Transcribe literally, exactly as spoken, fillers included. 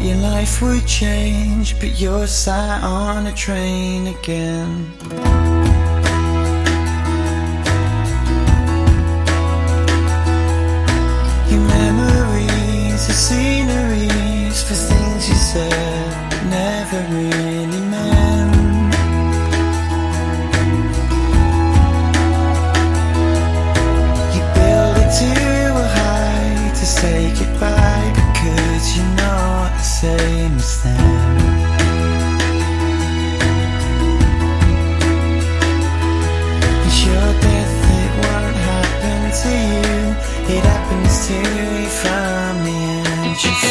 your life would change, but you're sat on a train again. Your memories are sceneries for things you said never really meant. You build it too high to say goodbye, because you're not the same as them. It's your death, it won't happen to you. It happens to you from the edge.